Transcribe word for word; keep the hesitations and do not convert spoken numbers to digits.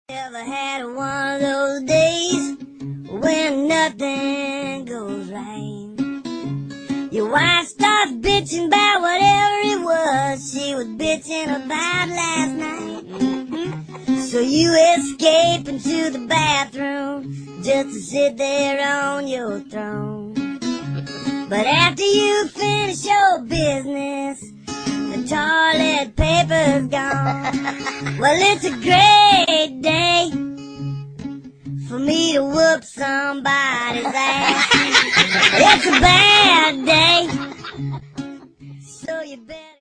Ever had one of those days when nothing goes right? Your wife starts bitching about whatever it was she was bitching about last night. So you escape into the bathroom just to sit there on your throne. But after you finish your business, the toilet paper's gone. Well, it's a great day for me to whoop somebody's ass. It's a bad day